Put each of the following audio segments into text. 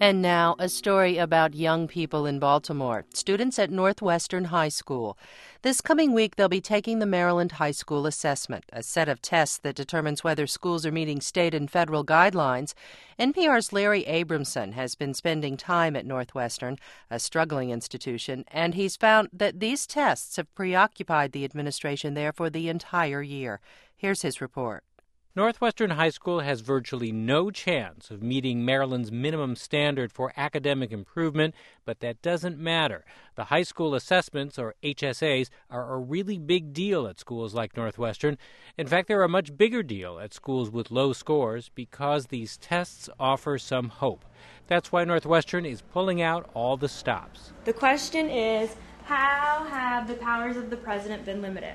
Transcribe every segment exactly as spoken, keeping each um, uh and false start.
And now, a story about young people in Baltimore, students at Northwestern High School. This coming week, they'll be taking the Maryland High School Assessment, a set of tests that determines whether schools are meeting state and federal guidelines. N P R's Larry Abramson has been spending time at Northwestern, a struggling institution, and he's found that these tests have preoccupied the administration there for the entire year. Here's his report. Northwestern High School has virtually no chance of meeting Maryland's minimum standard for academic improvement, but that doesn't matter. The high school assessments, or H S As, are a really big deal at schools like Northwestern. In fact, they're a much bigger deal at schools with low scores because these tests offer some hope. That's why Northwestern is pulling out all the stops. The question is, how have the powers of the president been limited?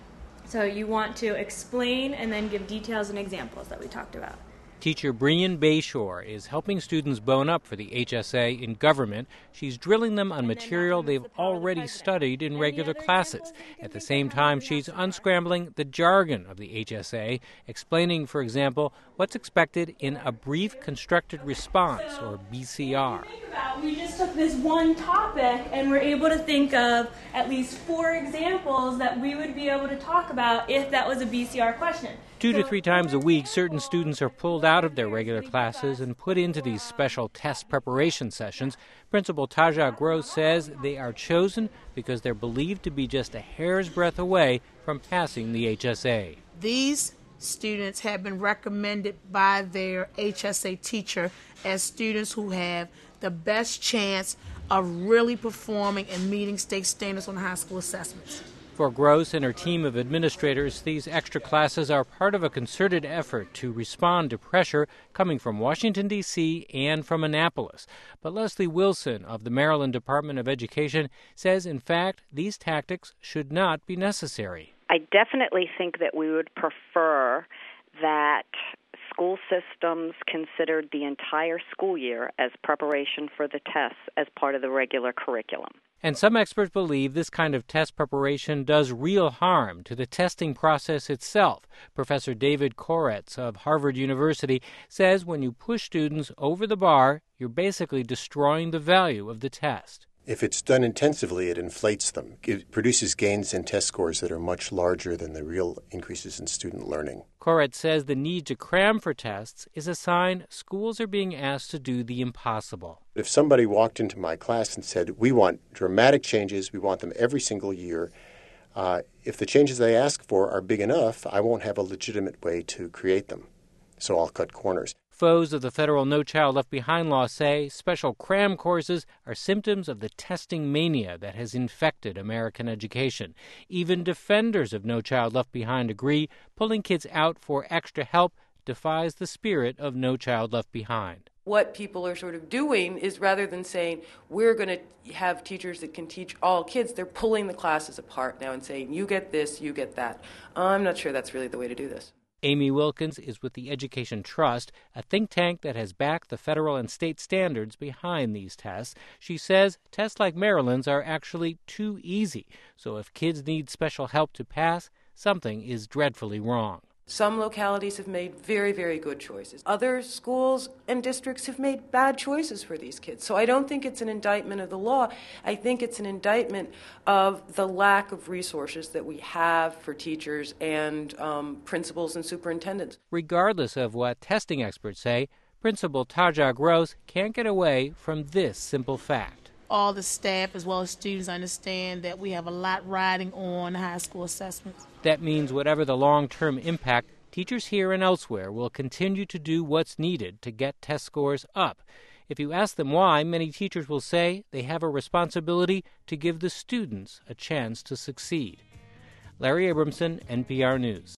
So you want to explain and then give details and examples that we talked about. Teacher Brian Bayshore is helping students bone up for the H S A in government. She's drilling them on material they've already studied in regular classes. At the same time, she's unscrambling the jargon of the H S A, explaining, for example, what's expected in a brief constructed response, or B C R. We just took this one topic and we're able to think of at least four examples that we would be able to talk about if that was a B C R question. Two to three times a week, certain students are pulled out of their regular classes and put into these special test preparation sessions. Principal Taja Gross says they are chosen because they're believed to be just a hair's breadth away from passing the H S A. These students have been recommended by their H S A teacher as students who have the best chance of really performing and meeting state standards on high school assessments. For Gross and her team of administrators, these extra classes are part of a concerted effort to respond to pressure coming from Washington, D C and from Annapolis. But Leslie Wilson of the Maryland Department of Education says, in fact, these tactics should not be necessary. I definitely think that we would prefer that school systems considered the entire school year as preparation for the tests as part of the regular curriculum. And some experts believe this kind of test preparation does real harm to the testing process itself. Professor David Koretz of Harvard University says when you push students over the bar, you're basically destroying the value of the test. If it's done intensively, it inflates them. It produces gains in test scores that are much larger than the real increases in student learning. Koretz says the need to cram for tests is a sign schools are being asked to do the impossible. If somebody walked into my class and said, we want dramatic changes, we want them every single year, uh, if the changes they ask for are big enough, I won't have a legitimate way to create them. So I'll cut corners. Foes of the federal No Child Left Behind law say special cram courses are symptoms of the testing mania that has infected American education. Even defenders of No Child Left Behind agree pulling kids out for extra help defies the spirit of No Child Left Behind. What people are sort of doing is, rather than saying we're going to have teachers that can teach all kids, they're pulling the classes apart now and saying you get this, you get that. I'm not sure that's really the way to do this. Amy Wilkins is with the Education Trust, a think tank that has backed the federal and state standards behind these tests. She says tests like Maryland's are actually too easy. So if kids need special help to pass, something is dreadfully wrong. Some localities have made very, very good choices. Other schools and districts have made bad choices for these kids. So I don't think it's an indictment of the law. I think it's an indictment of the lack of resources that we have for teachers and um, principals and superintendents. Regardless of what testing experts say, Principal Taja Gross can't get away from this simple fact. All the staff as well as students understand that we have a lot riding on high school assessments. That means whatever the long-term impact, teachers here and elsewhere will continue to do what's needed to get test scores up. If you ask them why, many teachers will say they have a responsibility to give the students a chance to succeed. Larry Abramson, N P R News.